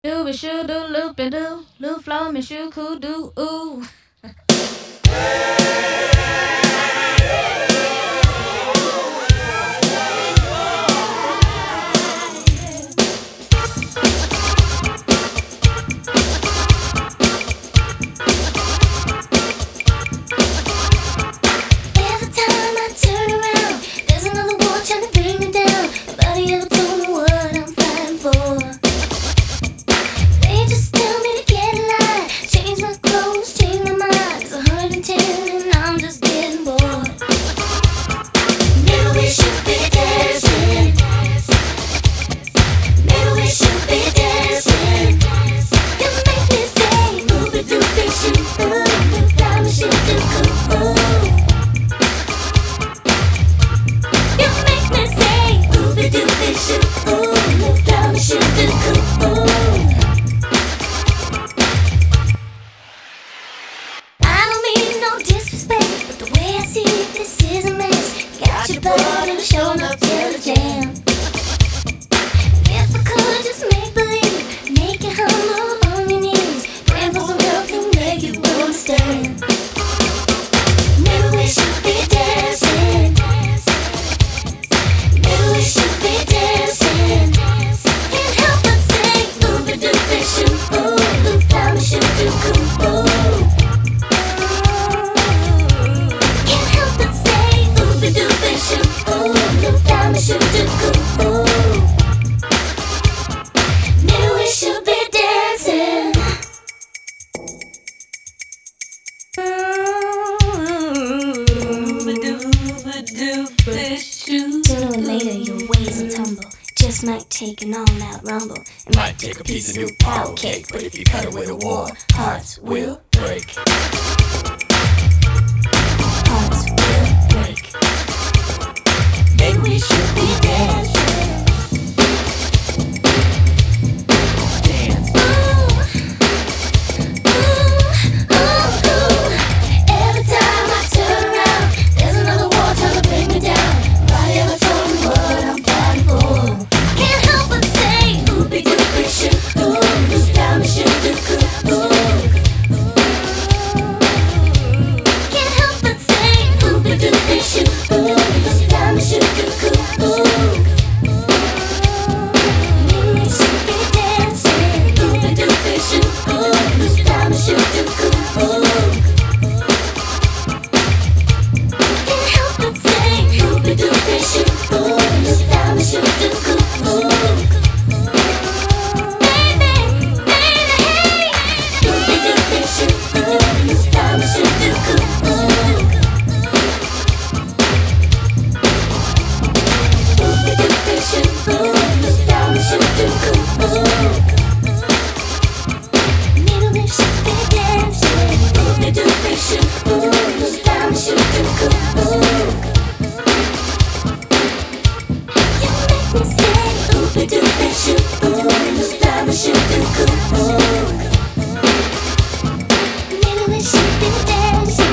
Dooby shoo doo loop and doo, loop flow me shoo coo doo ooh. Every time I turn around, there's another war trying to bring me down. Nobody ever told me what I'm fighting for. They just tell me to get in line, change my clothes, change my mind. It's 110 and I'm just getting bored. Maybe we should be dancing. Maybe we should be dancing. You make me say, move it, do it, shoot, ooh. Fly me, shoot, do cool. You make me say, ooby dooby shoo, ooh, fly me shoo doo cool. I don't mean no disrespect, but the way I see it, this is a mess. Got your body showing up to the jam. If I could just make believe, make you humble on your knees, praying for some help to make you understand. Maybe we should be dancing. Maybe we should be dancing. Can't help but say, ooby dooby shoo, ooh, fly me shoo doo cool. Can't help but say, ooby dooby shoo, ooh, fly me shoo doo cool. Maybe we should be dancing. Sooner or later your ways will tumble. Just might take an all-out rumble. It might take a piece of new pound cake, but if you cut it with a war, hearts will break. Hearts will break. Maybe we should be dancing. Dance. Ooh. Every time I turn around, there's another war trying to bring me down. Nobody ever told me what I'm fighting for. Can't help but say, ooby dooby shoo, ooh, fly me shoo doo cool. Can't help but say, ooby dooby shoo, ooh, fly me shoo doo cool. Maybe we should be dancing. Ooby dooby shoo, ooh, fly me shoo doo cool. Can't help but say, ooby dooby shoo, ooh, fly me shoo doo cool. Baby, hey, ooby dooby shoo, ooh, fly me shoo doo cool. Ooby dooby shoo, ooh, fly me shoo doo cool. Maybe we should be dancing. Ooby dooby shoo, ooh, fly me shoo doo cool. You make me say, ooby dooby shoo, ooh, fly me shoo doo cool. Maybe we should be dancing.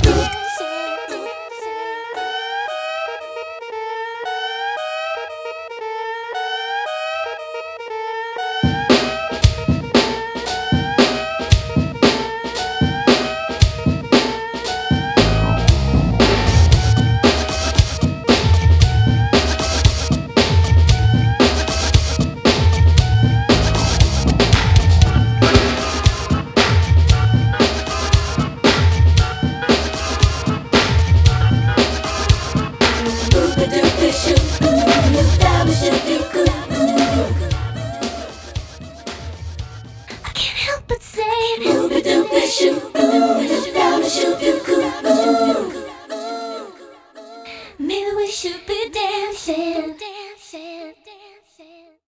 Ooby dooby shoo, ooh, fly me shoo doo cool. I can't help but say, ooby dooby shoo.